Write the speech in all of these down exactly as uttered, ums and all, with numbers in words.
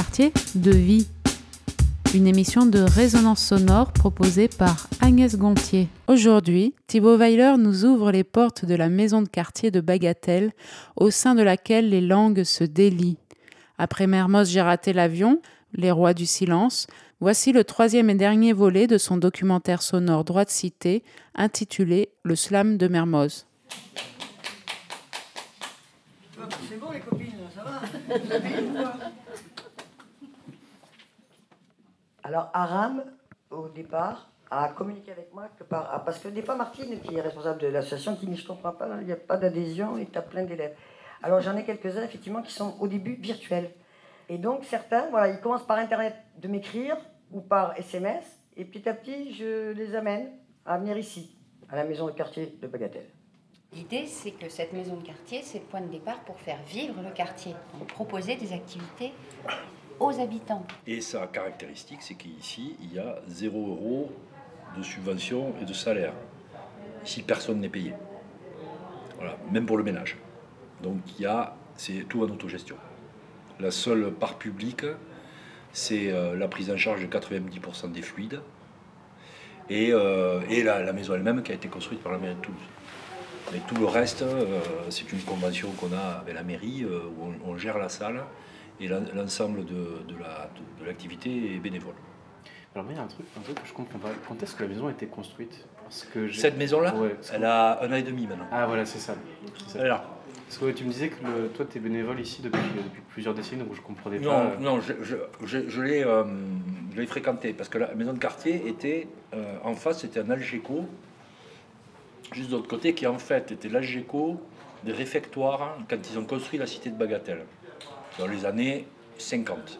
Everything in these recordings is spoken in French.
quartier, de vie. Une émission de résonance sonore proposée par Agnès Gontier. Aujourd'hui, Thibaut Weiler nous ouvre les portes de la maison de quartier de Bagatelle, au sein de laquelle les langues se délient. Après Mermoz, j'ai raté l'avion, Les rois du silence, voici le troisième et dernier volet de son documentaire sonore droit de cité, intitulé Le slam de Mermoz. C'est bon les copines, ça va? Vous avez une voix? Alors Aram, au départ, a communiqué avec moi que par... parce que des fois Martine, qui est responsable de l'association, qui dit je comprends pas, il n'y a pas d'adhésion et tu as plein d'élèves. Alors j'en ai quelques-uns effectivement qui sont au début virtuels. Et donc certains, voilà, ils commencent par internet de m'écrire ou par S M S, et petit à petit je les amène à venir ici, à la maison de quartier de Bagatelle. L'idée, c'est que cette maison de quartier, c'est le point de départ pour faire vivre le quartier, pour proposer des activités aux habitants. Et sa caractéristique, c'est qu'ici, il y a zéro euro de subvention et de salaire. Ici, personne n'est payé. Voilà, même pour le ménage. Donc, il y a, c'est tout en autogestion. La seule part publique, c'est euh, la prise en charge de quatre-vingt-dix pour cent des fluides et, euh, et la, la maison elle-même qui a été construite par la mairie de Toulouse. Mais tout le reste, euh, c'est une convention qu'on a avec la mairie euh, où on, on gère la salle et la, l'ensemble de, de, la, de, de l'activité est bénévole. Alors moi, il y a un truc, un truc que je comprends pas. Quand est-ce que la maison a été construite? Parce que j'ai... Cette maison-là, ouais, elle que... a un an et demi maintenant. Ah voilà, c'est ça. C'est ça. Elle est là. Parce que ouais, tu me disais que le, toi, tu es bénévole ici depuis, depuis plusieurs décennies, donc je comprenais non, pas... Non, je, je, je, je, l'ai, euh, je l'ai fréquenté, parce que la maison de quartier était, euh, en face, c'était un Algeco, juste de l'autre côté, qui en fait était l'Algeco des réfectoires hein, quand ils ont construit la cité de Bagatelle, dans les années cinquante.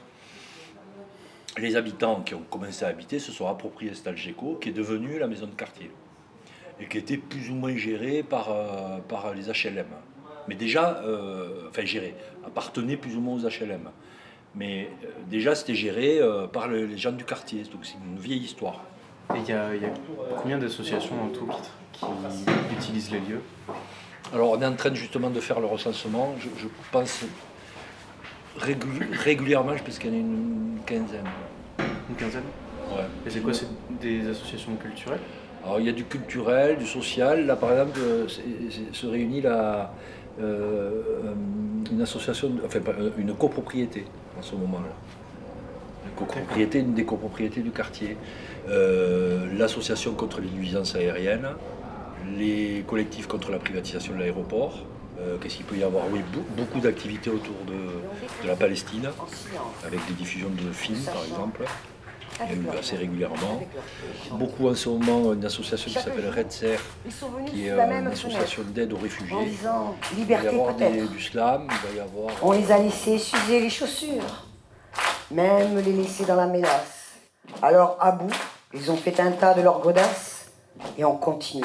Les habitants qui ont commencé à habiter se sont appropriés cet Algeco, qui est devenu la maison de quartier, et qui était plus ou moins gérée par, euh, par les H L M. Mais déjà, euh, enfin géré, appartenait plus ou moins aux H L M. Mais euh, déjà, c'était géré euh, par le, les gens du quartier, donc c'est une vieille histoire. Et il y, y a combien d'associations en tout qui, qui utilisent les lieux? Alors, on est en train justement de faire le recensement. Je, je pense régul- régulièrement, je pense qu'il y en a une quinzaine. Une quinzaine? Ouais. Et c'est quoi? C'est des associations culturelles? Alors, il y a du culturel, du social. Là, par exemple, c'est, c'est, se réunit la... Euh, une association, enfin une copropriété en ce moment-là. Une copropriété, une des copropriétés du quartier. Euh, l'association contre les nuisances aériennes, les collectifs contre la privatisation de l'aéroport. Euh, qu'est-ce qu'il peut y avoir? Oui, beaucoup d'activités autour de, de la Palestine, avec des diffusions de films par exemple. Il y a eu assez régulièrement. Beaucoup en ce moment, une association qui s'appelle Red Serre, qui est une association d'aide aux réfugiés. Il va y avoir des, du slam, il va y avoir... On les a laissés s'user les chaussures, même les laisser dans la mélasse. Alors, à bout, ils ont fait un tas de leurs godasses et on continue.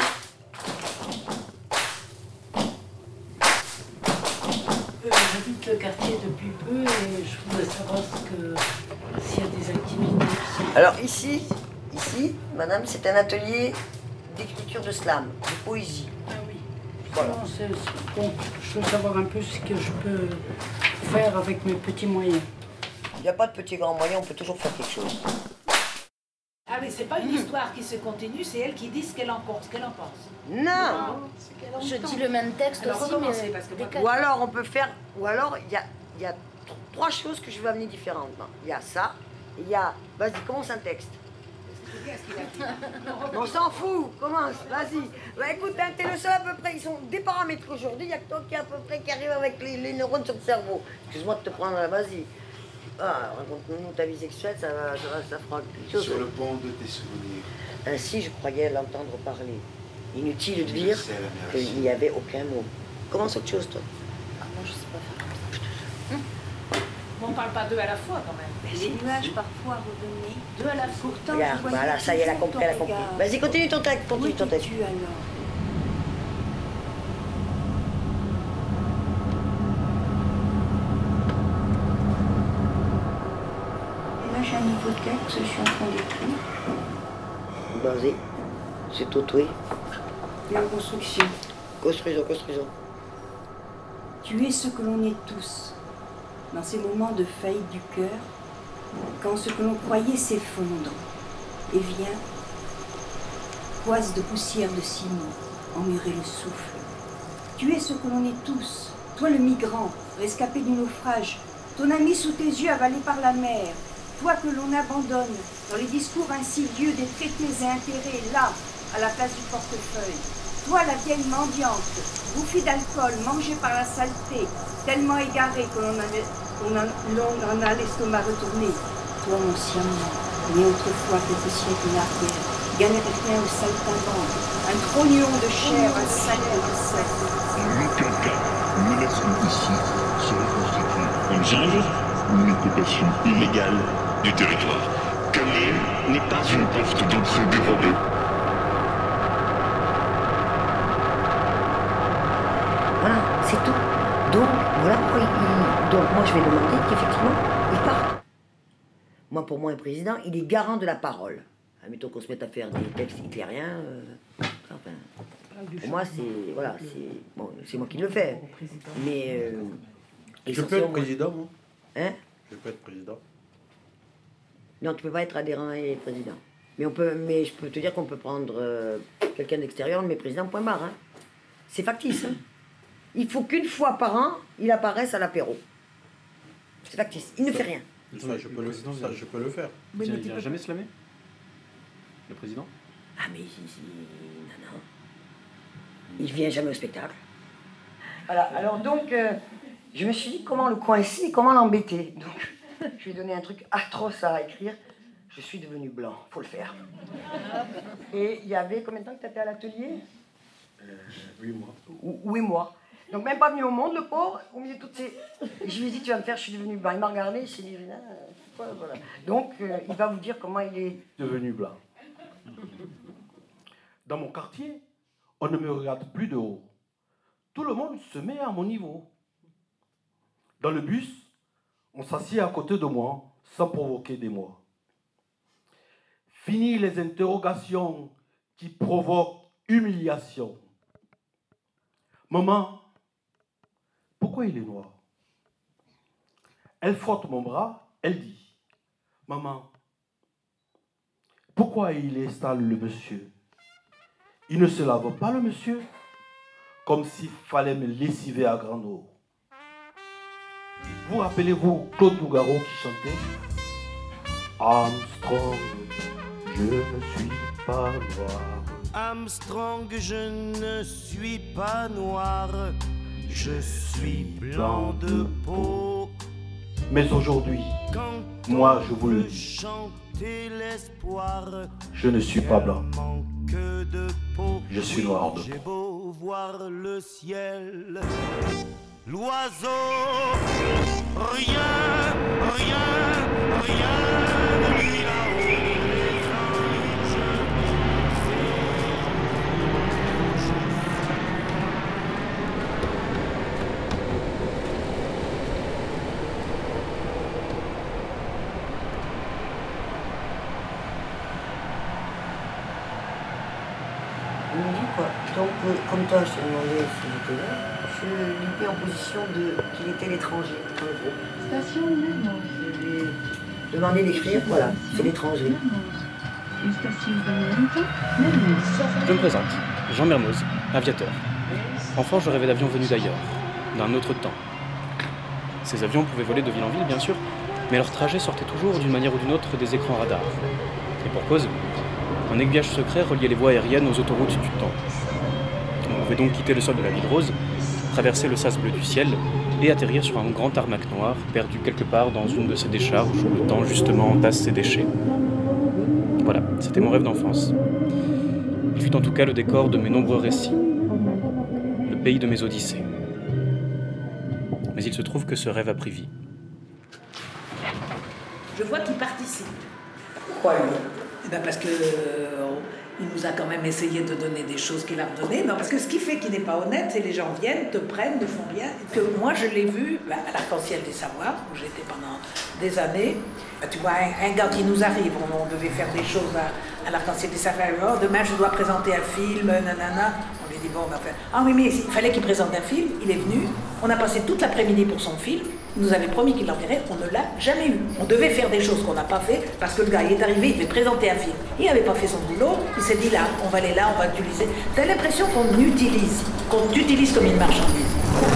J'habite le quartier depuis peu et je voudrais savoir ce que, s'il y a des activités. Alors ici, ici, madame, c'est un atelier d'écriture de slam, de poésie. Ah oui. Voilà. Non, c'est, c'est, bon, je veux savoir un peu ce que je peux faire avec mes petits moyens. Il n'y a pas de petits grands moyens, on peut toujours faire quelque chose. Ah mais c'est pas une histoire qui se continue, c'est elle qui dit ce qu'elle en pense. Ce qu'elle en pense. Non, non Je dis le même texte alors, aussi, mais... parce que décalé. Ou alors on peut faire, ou alors il y a, y a trois choses que je veux amener différemment. Il y a ça, il y a, vas-y, commence un texte. On s'en fout, commence, vas-y. Bah écoute, hein, t'es le seul à peu près, ils sont déparamétrés aujourd'hui, il y a que toi qui à peu près qui arrive avec les, les neurones sur le cerveau. Excuse-moi de te prendre, vas-y. Ah, raconte-nous ta vie sexuelle, ça, va, ça, va, ça fera quelque chose. Sur le pont de tes souvenirs. Ainsi, je croyais l'entendre parler. Inutile de dire qu'il n'y avait aucun mot. Commence autre chose, toi. Ah, moi, je sais pas faire comme ça. On parle pas deux à la fois quand même. Mais les nuages parfois revenaient. Deux à la fois. Pourtant, Regarde, je voyais voilà, ça y est, elle a toujours compris, elle a ton compris. regard. Vas-y, continue ton texte, continue ton texte. Où étais-tu alors? Et là, j'ai un nouveau texte que je suis en train d'écrire. Vas-y, c'est tout, oui. La construction. Construisons, construisons. Tu es ce que l'on est tous. dans ces moments de faillite du cœur, quand ce que l'on croyait s'effondre et vient, poisse de poussière de ciment, emmurer le souffle. Tu es ce que l'on est tous, toi le migrant, rescapé du naufrage, ton ami sous tes yeux avalé par la mer, toi que l'on abandonne dans les discours insidieux des traités et intérêts, là, à la place du portefeuille. Toi la vieille mendiante, bouffie d'alcool, mangée par la saleté, tellement égarée que l'on avait, on en, l'on en a l'estomac retourné. Toi mon siamois, né autrefois quelques siècles en arrière, galérien au saltimbanque, un trognon de chair, un salaire de sel. En aucun cas, une nation ici serait constituée en jungle ou une occupation illégale du territoire. Calais n'est pas une porte d'entrée dérobée. Voilà, c'est tout. Donc, voilà pourquoi il, il- donc moi je vais demander qu'effectivement, il parte. Moi, pour moi, un président, il est garant de la parole. Admettons qu'on se mette à faire des textes hitlériens. euh, enfin, pour moi, c'est voilà, c'est bon, c'est moi qui le fais. Mais euh, Je peux être président, moi. Hein? Je peux être président. Non, tu peux pas être adhérent et président. Mais on peut, mais je peux te dire qu'on peut prendre euh, quelqu'un d'extérieur, mais président point barre. Hein. C'est factice. Hein. Il faut qu'une fois par an, il apparaisse à l'apéro. C'est factice. Il ne fait rien. Ça, je peux le, ça, je peux le faire. Il vient, il vient jamais slammer le président? Ah mais si, si, non, non. Il vient jamais au spectacle. Voilà, alors donc, euh, je me suis dit comment le coincer, comment l'embêter. Donc, je lui ai donné un truc atroce à écrire. Je suis devenu blanc, faut le faire. Et il y avait combien de temps que tu étais à l'atelier? Euh, huit mois. Ou- Huit mois. Donc même pas venu au monde, le pauvre, au milieu de toutes ces... Et je lui ai dit, tu vas me faire, je suis devenu blanc. Il m'a regardé, il s'est dit, Rina, euh, c'est quoi, voilà. Donc, euh, il va vous dire comment il est... Devenu blanc. Dans mon quartier, on ne me regarde plus de haut. Tout le monde se met à mon niveau. Dans le bus, on s'assied à côté de moi sans provoquer d'émoi. Fini les interrogations qui provoquent humiliation. Maman, pourquoi il est noir? Elle frotte mon bras, elle dit, maman, pourquoi il est sale le monsieur? Il ne se lave pas le monsieur? Comme s'il fallait me lessiver à grande eau. Vous rappelez-vous Claude Nougaro qui chantait Armstrong, je ne suis pas noir. Armstrong, je ne suis pas noir, je suis blanc de peau. Mais aujourd'hui, Quand moi je vous le veut dis, chanter l'espoir, je ne suis pas blanc, que de peau. je suis noir de J'ai peau. beau voir le ciel, l'oiseau, rien, rien, rien de lui là-haut. Il me dit quoi? Donc, euh, comme toi, je te demandais s'il était là, je lui mets en position de qu'il était l'étranger, en gros. Station Mermoz. Je lui ai demandé d'écrire, voilà, c'est l'étranger. Une station variante, Mermoz. Je me présente, Jean Mermoz, aviateur. Enfant, je rêvais d'avions venus d'ailleurs, d'un autre temps. Ces avions pouvaient voler de ville en ville, bien sûr, mais leur trajet sortait toujours d'une manière ou d'une autre des écrans radars. Et pour cause, un aiguillage secret reliait les voies aériennes aux autoroutes du temps. On pouvait donc quitter le sol de la ville rose, traverser le sas bleu du ciel et atterrir sur un grand tarmac noir perdu quelque part dans une de ces décharges où le temps justement entasse ses déchets. Voilà, c'était mon rêve d'enfance. Il fut en tout cas le décor de mes nombreux récits, le pays de mes odyssées. Mais il se trouve que ce rêve a pris vie. Je vois qu'il participe. Pourquoi lui? Eh ben parce que euh, il nous a quand même essayé de donner des choses qu'il a redonnées. Non, parce que ce qui fait qu'il n'est pas honnête, c'est que les gens viennent, te prennent, te font bien. Que moi, je l'ai vu bah, à l'Arc-en-Ciel des Savoirs, où j'étais pendant des années. Bah, tu vois, un, un gars qui nous arrive, on, on devait faire des choses à, à l'Arc-en-Ciel des Savoirs. Oh, demain, je dois présenter un film, nanana. On lui dit, bon, on va faire... Ah oui, mais il fallait qu'il présente un film. Il est venu. On a passé toute l'après-midi pour son film. Il nous avait promis qu'il l'enverrait, on ne l'a jamais eu. On devait faire des choses qu'on n'a pas fait parce que le gars, il est arrivé, il devait présenter un film. Il n'avait pas fait son boulot, il s'est dit là, on va aller là, on va l'utiliser. T'as l'impression qu'on utilise, qu'on utilise comme une marchandise.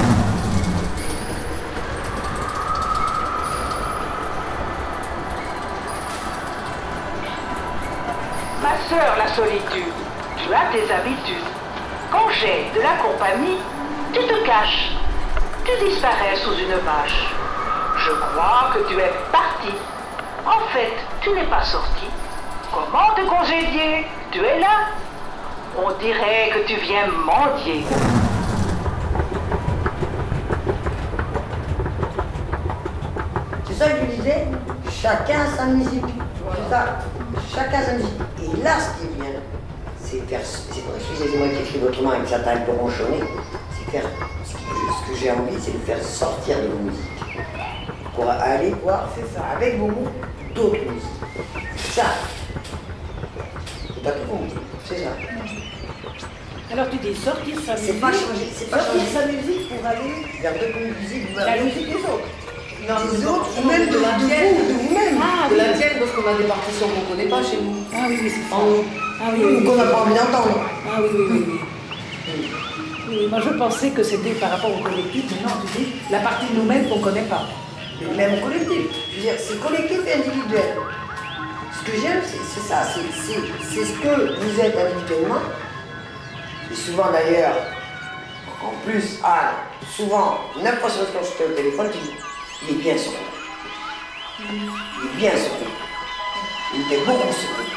Ma sœur, la solitude, tu as tes habitudes. Quand j'ai de la compagnie, tu te caches. Tu disparais sous une vache. Je crois que tu es parti. En fait, tu n'es pas sorti. Comment te congédier? Tu es là. On dirait que tu viens mendier. C'est ça que je disais, chacun sa musique. C'est ça, chacun sa musique. Et là, ce qui est bien, c'est faire, c'est pour excusez-moi qui écrit autrement avec sa taille de ronchonner, c'est faire, ce que, ce que j'ai envie, c'est de faire sortir de vos musiques. Pour aller voir, c'est ça, avec vos mots, d'autres musiques. C'est ça. C'est pas tout bon, c'est ça. Alors tu dis sortir sa musique. C'est pas changer, c'est pas sortir changer sa musique pour aller vers d'autres musiques, la musique des autres. Non, des autres, ou même de, de, de vous, de vous-même. Ah, de la tienne, parce qu'on a des partitions qu'on ne connaît pas chez nous. Ah oui, oui, c'est ça. En, ah oui, oui, ou qu'on n'a pas envie d'entendre. Ah oui, oui, oui. oui. oui. oui moi je pensais que c'était par rapport au collectif, mais non, tu dis la partie de nous-mêmes qu'on ne connaît pas. Même collectif. Je veux dire, c'est collectif et individuel. Ce que j'aime, c'est ça, c'est ce que vous êtes individuellement. Et souvent d'ailleurs, en plus, ah, souvent, n'importe quoi quand je suis au téléphone, tu dis, il est bien sur moi. Il est bien sur moi. Il était beaucoup sur moi.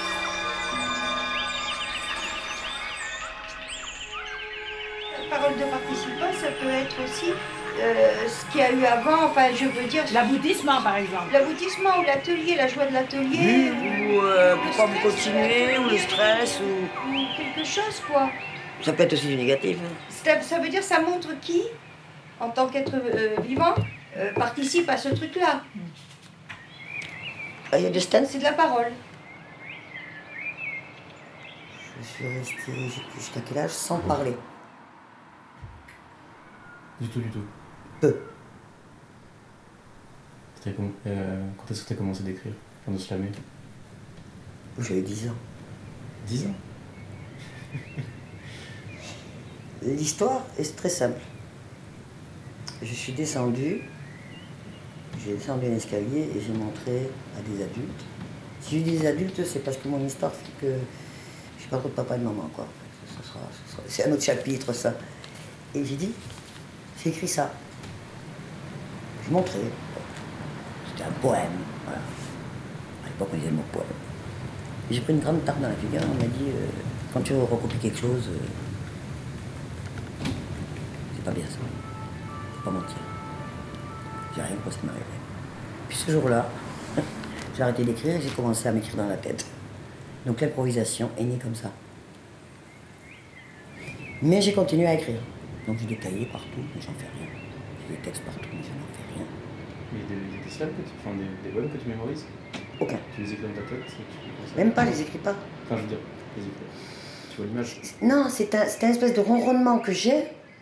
Parole de participant, ça peut être aussi euh, ce qu'il y a eu avant, enfin je veux dire... L'aboutissement par exemple. L'aboutissement ou l'atelier, la joie de l'atelier. Oui, ou euh, pourquoi vous continuez, ou le stress, ou... ou quelque chose quoi. Ça peut être aussi du négatif. Hein. Ça, ça veut dire ça montre qui, en tant qu'être euh, vivant, euh, participe à ce truc-là. Ah, il y a des stands. C'est de la parole. Je suis restée jusqu'à quel âge sans parler? Du tout, du tout. Peu. Euh, quand est-ce que tu as commencé d'écrire, enfin de slammer? J'avais dix ans. dix ans? L'histoire est très simple. Je suis descendu, j'ai descendu un escalier et j'ai montré à des adultes. Si je dis des adultes, c'est parce que mon histoire fait que je suis pas trop de papa et de maman, quoi. Ce sera, ce sera, c'est un autre chapitre, ça. Et j'ai dit, j'ai écrit ça. Je montrais. C'était un poème, voilà. À l'époque, on disait le mot poème. Et j'ai pris une grande tarte dans la figure, on m'a dit, euh, quand tu recopies quelque chose, euh, c'est pas bien ça. Faut pas mentir. J'ai rien pour ce qui m'arrivait. Puis ce jour-là, j'ai arrêté d'écrire et j'ai commencé à m'écrire dans la tête. Donc l'improvisation est née comme ça. Mais j'ai continué à écrire. Donc j'ai des cahiers partout, mais j'en fais rien. J'ai des textes partout, mais je n'en fais rien. Mais des, des slams que tu, enfin des, des poèmes que tu mémorises? Aucun. Tu les écris dans ta tête? Tu Même pas, je les écris pas. Enfin, je veux dire, les écris. Tu vois l'image? Non, c'est un, c'est un espèce de ronronnement que j'ai.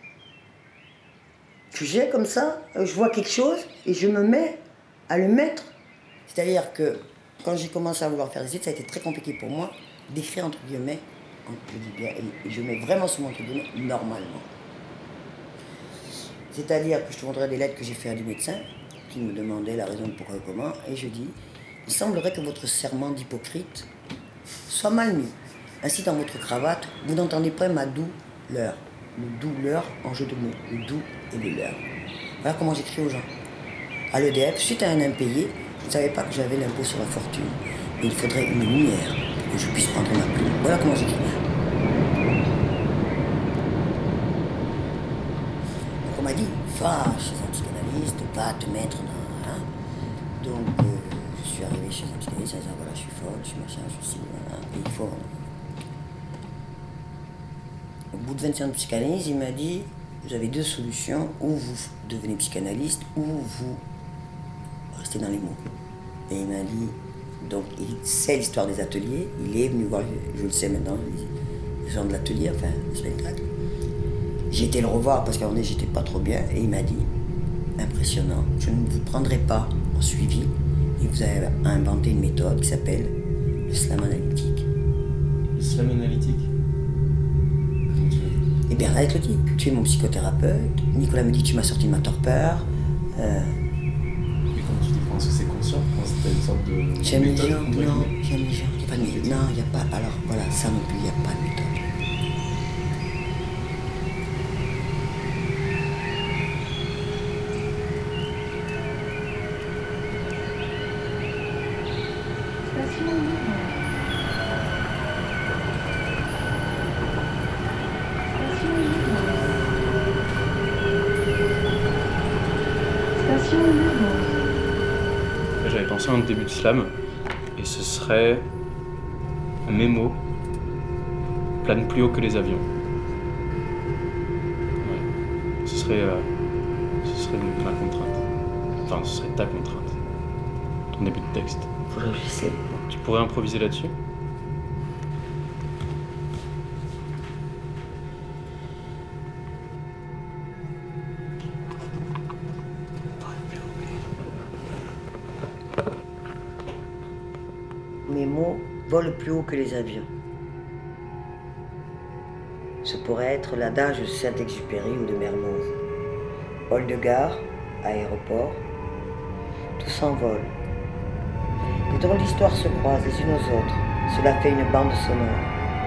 Que j'ai comme ça. Je vois quelque chose et je me mets à le mettre. C'est-à-dire que quand j'ai commencé à vouloir faire des études, ça a été très compliqué pour moi d'écrire entre guillemets, je dis bien, et je mets vraiment ce mot entre guillemets, normalement. C'est-à-dire que je te montrerai des lettres que j'ai fait à des médecins qui me demandaient la raison de pourquoi et comment, et je dis, il semblerait que votre serment d'hypocrite soit mal mis. Ainsi, dans votre cravate, vous n'entendez pas ma douleur. Le douleur en jeu de mots, le doux et le leur. Voilà comment j'écris aux gens. À l'E D F, suite à un impayé, je ne savais pas que j'avais l'impôt sur la fortune. Et il faudrait une lumière pour que je puisse prendre ma plume. Voilà comment j'écris. Donc on m'a dit, va chez un psychanalyste, va te mettre dans... Hein. Donc euh, je suis arrivé chez un psychanalyste, en disant, voilà, je suis folle, je suis machin, je suis... Voilà, et il faut... Au bout de vingt ans de psychanalyse, il m'a dit, vous avez deux solutions, ou vous devenez psychanalyste, ou vous restez dans les mots. Et il m'a dit, donc il sait l'histoire des ateliers, il est venu voir, je le sais maintenant, les gens de l'atelier, enfin, le spectacle. J'ai été le revoir parce qu'à un moment donné, j'étais pas trop bien, et il m'a dit, impressionnant. Je ne vous prendrai pas en suivi et vous avez inventé une méthode qui s'appelle le slam analytique. Le slam analytique? Comment tu veux dire? Eh bien, avec le dit, tu es mon psychothérapeute. Nicolas me dit que tu m'as sorti de ma torpeur. Euh... Mais comment tu dis? Est-ce que c'est conscient? C'était une sorte de. J'aime les méthode, gens, entre non, guillemets. j'aime les gens. Il n'y a pas de méthode. Non, il n'y a pas. Alors voilà, ça non plus, il n'y a pas de méthode. J'avais pensé à un début de slam, et ce serait mes mots planent plus haut que les avions. Ouais. Ce serait, euh, ce serait ma contrainte. Enfin, ce serait ta contrainte. Ton début de texte. Faudrait que j'essaie. Tu pourrais improviser là-dessus? Mes mots volent plus haut que les avions. Ce pourrait être l'adage de Saint-Exupéry ou de Mermoz. Hall de gare, aéroport, tout s'envole. Les drôles d'histoires se croisent les unes aux autres. Cela fait une bande sonore.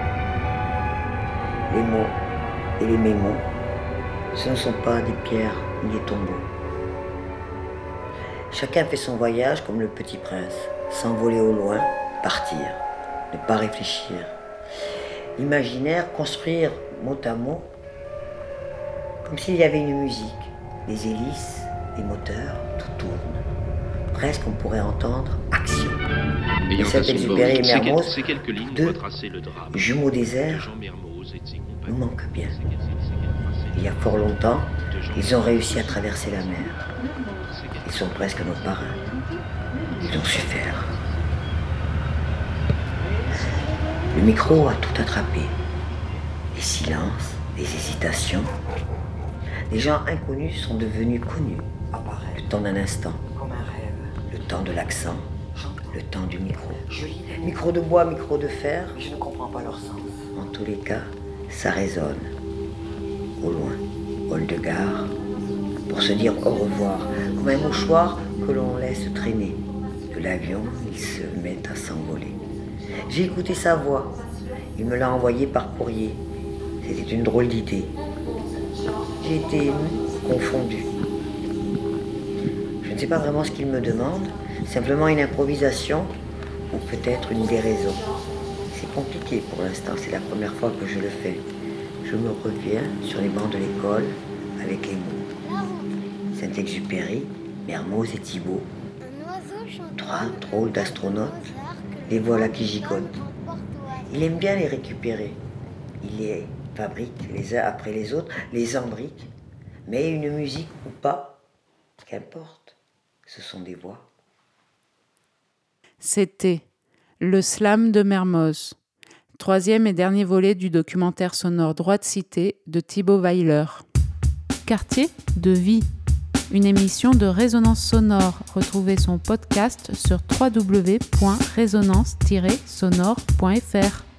Les mots et les mémos, ce ne sont pas des pierres ni des tombeaux. Chacun fait son voyage comme le petit prince, s'envoler au loin, partir, ne pas réfléchir. L'imaginaire, construire mot à mot, comme s'il y avait une musique, les hélices, les moteurs, tout tourne. Presque on pourrait entendre action. Ayant Saint-Exupéry et Mermoz, ces quelques lignes deux retracer le drame. jumeaux déserts, nous manquent bien. Il y a fort longtemps, ils ont réussi à traverser la mer. Ils sont presque nos parrains. Ils ont su faire. Le micro a tout attrapé. Les silences, les hésitations. Les gens inconnus sont devenus connus. Le temps d'un instant. Comme un rêve. Le temps de l'accent. Le temps du micro. Micro de bois, micro de fer. Je ne comprends pas leur sens. En tous les cas, ça résonne. Au loin, hall de gare. Pour se dire au revoir, comme un mouchoir que l'on laisse traîner. De l'avion, il se met à s'envoler. J'ai écouté sa voix. Il me l'a envoyée par courrier. C'était une drôle d'idée. J'ai été ému, confondu. Je ne sais pas vraiment ce qu'il me demande, simplement une improvisation ou peut-être une déraison. C'est compliqué pour l'instant, c'est la première fois que je le fais. Je me reviens sur les bancs de l'école avec les mots. Saint-Exupéry, Mermoz et Thibault. Trois drôles d'astronautes, les voilà qui gigotent. Il aime bien les récupérer. Il les fabrique les uns après les autres, les embrique. Mais une musique ou pas, qu'importe, ce sont des voix. C'était Le Slam de Mermoz, troisième et dernier volet du documentaire sonore Droit de cité de Thibaut Weiler. Quartier de vie, une émission de Résonance Sonore. Retrouvez son podcast sur w w w point résonance tiret sonore point f r.